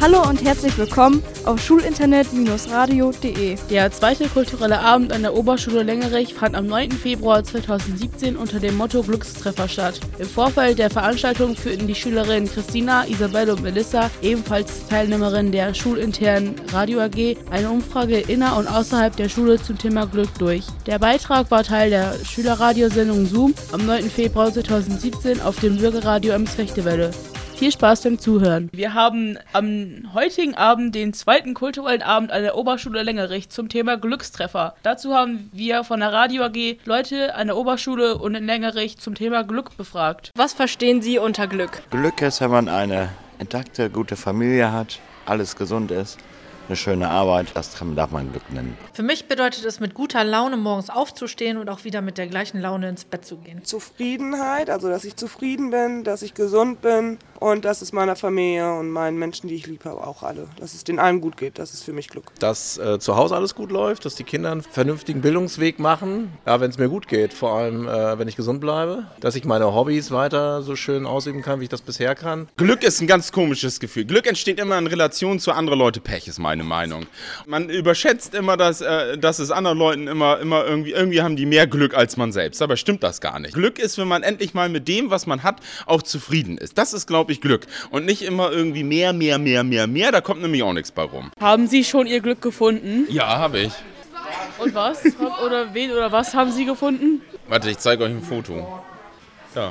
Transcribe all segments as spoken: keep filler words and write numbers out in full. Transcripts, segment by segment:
Hallo und herzlich willkommen auf schulinternet radio punkt de. Der zweite kulturelle Abend an der Oberschule Lengerich fand am neunten Februar zweitausendsiebzehn unter dem Motto Glückstreffer statt. Im Vorfeld der Veranstaltung führten die Schülerinnen Christina, Isabelle und Melissa, ebenfalls Teilnehmerinnen der schulinternen Radio A G, eine Umfrage inner- und außerhalb der Schule zum Thema Glück durch. Der Beitrag war Teil der Schülerradiosendung Zoom am neunten Februar zweitausendsiebzehn auf dem Bürgerradio Ems-Fechtewelle. Viel Spaß beim Zuhören. Wir haben am heutigen Abend den zweiten kulturellen Abend an der Oberschule Lengerich zum Thema Glückstreffer. Dazu haben wir von der Radio A G Leute an der Oberschule und in Lengerich zum Thema Glück befragt. Was verstehen Sie unter Glück? Glück ist, wenn man eine intakte, gute Familie hat, alles gesund ist, eine schöne Arbeit, das darf man Glück nennen. Für mich bedeutet es, mit guter Laune morgens aufzustehen und auch wieder mit der gleichen Laune ins Bett zu gehen. Zufriedenheit, also dass ich zufrieden bin, dass ich gesund bin und dass es meiner Familie und meinen Menschen, die ich lieb habe, auch alle, dass es denen allen gut geht, das ist für mich Glück. Dass äh, zu Hause alles gut läuft, dass die Kinder einen vernünftigen Bildungsweg machen, ja, wenn es mir gut geht, vor allem äh, wenn ich gesund bleibe, dass ich meine Hobbys weiter so schön ausüben kann, wie ich das bisher kann. Glück ist ein ganz komisches Gefühl. Glück entsteht immer in Relation zu anderen Leuten. Pech ist meine Meinung. Man überschätzt immer, dass, äh, dass es anderen Leuten immer, immer irgendwie, irgendwie haben die mehr Glück als man selbst. Dabei stimmt das gar nicht. Glück ist, wenn man endlich mal mit dem, was man hat, auch zufrieden ist. Das ist, glaube ich, Glück. Und nicht immer irgendwie mehr, mehr, mehr, mehr, mehr. Da kommt nämlich auch nichts bei rum. Haben Sie schon Ihr Glück gefunden? Ja, habe ich. Und was? Oder wen oder was haben Sie gefunden? Warte, ich zeige euch ein Foto. Ja.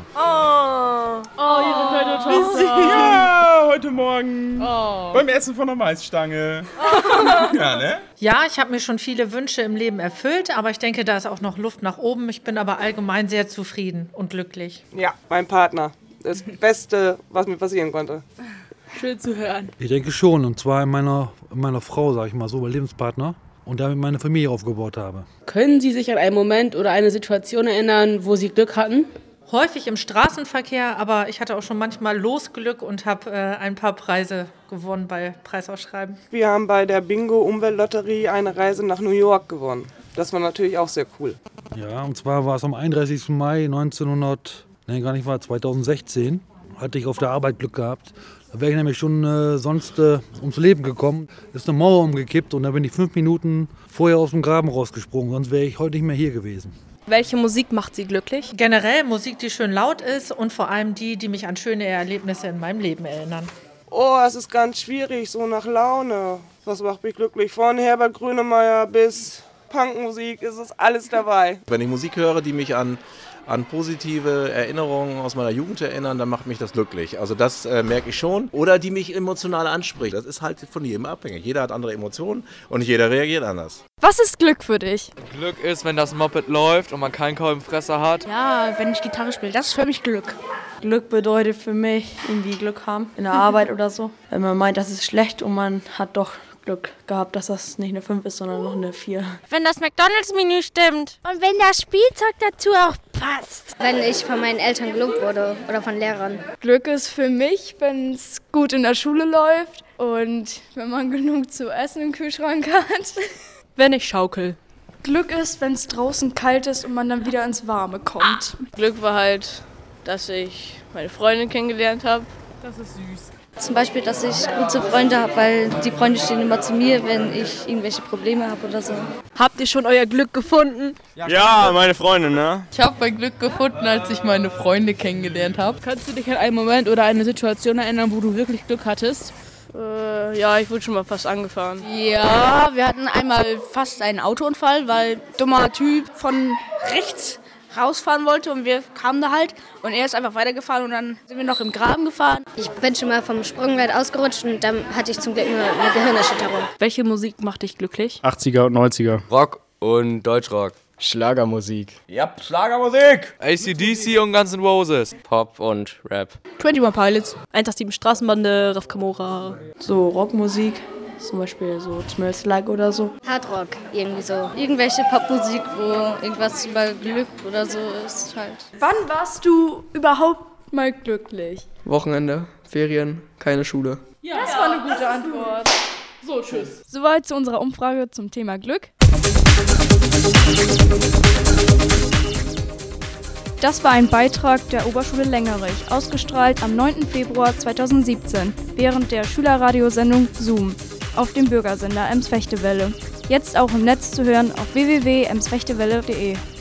Oh, oh Ihre kleine Tochter. Ja, heute Morgen Oh. beim Essen von der Maisstange. Oh. Ja, ne? Ja, ich habe mir schon viele Wünsche im Leben erfüllt, aber ich denke, da ist auch noch Luft nach oben. Ich bin aber allgemein sehr zufrieden und glücklich. Ja, mein Partner. Das Beste, was mir passieren konnte. Schön zu hören. Ich denke schon, und zwar in meiner, in meiner Frau, sag ich mal so, mein Lebenspartner, und damit meine Familie aufgebaut habe. Können Sie sich an einen Moment oder eine Situation erinnern, wo Sie Glück hatten? Häufig im Straßenverkehr, aber ich hatte auch schon manchmal Losglück und habe äh, ein paar Preise gewonnen bei Preisausschreiben. Wir haben bei der Bingo-Umweltlotterie eine Reise nach New York gewonnen. Das war natürlich auch sehr cool. Ja, und zwar war es am einunddreißigsten Mai neunzehnhundert, nein gar nicht wahr, zweitausendsechzehn, hatte ich auf der Arbeit Glück gehabt. Da wäre ich nämlich schon äh, sonst äh, ums Leben gekommen. Ist eine Mauer umgekippt und da bin ich fünf Minuten vorher aus dem Graben rausgesprungen, sonst wäre ich heute nicht mehr hier gewesen. Welche Musik macht Sie glücklich? Generell Musik, die schön laut ist und vor allem die, die mich an schöne Erlebnisse in meinem Leben erinnern. Oh, es ist ganz schwierig, so nach Laune. Was macht mich glücklich? Von Herbert Grönemeyer bis Punkmusik ist es alles dabei. Wenn ich Musik höre, die mich an, an positive Erinnerungen aus meiner Jugend erinnern, dann macht mich das glücklich. Also das äh, merke ich schon. Oder die mich emotional anspricht. Das ist halt von jedem abhängig. Jeder hat andere Emotionen und nicht jeder reagiert anders. Was ist Glück für dich? Glück ist, wenn das Moped läuft und man keinen Kolben Fresse hat. Ja, wenn ich Gitarre spiele, das ist für mich Glück. Glück bedeutet für mich irgendwie Glück haben in der Arbeit oder so. Wenn man meint, das ist schlecht und man hat doch Glück gehabt, dass das nicht eine fünf ist, sondern noch eine vier. Wenn das McDonalds-Menü stimmt. Und wenn das Spielzeug dazu auch passt. Wenn ich von meinen Eltern gelobt wurde oder von Lehrern. Glück ist für mich, wenn es gut in der Schule läuft und wenn man genug zu essen im Kühlschrank hat. Wenn ich schaukel. Glück ist, wenn es draußen kalt ist und man dann wieder ins Warme kommt. Glück war halt, dass ich meine Freundin kennengelernt habe. Das ist süß. Zum Beispiel, dass ich gute Freunde habe, weil die Freunde stehen immer zu mir, wenn ich irgendwelche Probleme habe oder so. Habt ihr schon euer Glück gefunden? Ja, meine Freundin, ne? Ich habe mein Glück gefunden, als ich meine Freunde kennengelernt habe. Kannst du dich an einen Moment oder eine Situation erinnern, wo du wirklich Glück hattest? Äh, ja, ich wurde schon mal fast angefahren. Ja, wir hatten einmal fast einen Autounfall, weil dummer Typ von rechts rausfahren wollte und wir kamen da halt und er ist einfach weitergefahren und dann sind wir noch im Graben gefahren. Ich bin schon mal vom Sprungbrett ausgerutscht und dann hatte ich zum Glück nur eine Gehirnerschütterung. Welche Musik macht dich glücklich? achtziger und neunziger. Rock und Deutschrock. Schlagermusik. Ja, Schlagermusik. A C D C und Guns N' Roses. Pop und Rap. einundzwanzig Pilots. eins acht sieben Straßenbande, Raf Kamora. So Rockmusik, zum Beispiel so Smells Like oder so. Hardrock, irgendwie so. Irgendwelche Popmusik, wo irgendwas über Glück oder so ist halt. Wann warst du überhaupt mal glücklich? Wochenende, Ferien, keine Schule. Ja, das war eine gute Antwort. So, tschüss. Soweit zu unserer Umfrage zum Thema Glück. Das war ein Beitrag der Oberschule Längerich, ausgestrahlt am neunten Februar zweitausendsiebzehn während der Schülerradiosendung Zoom auf dem Bürgersender Emsfechtewelle. Jetzt auch im Netz zu hören auf w w w punkt emsfechtewelle punkt de.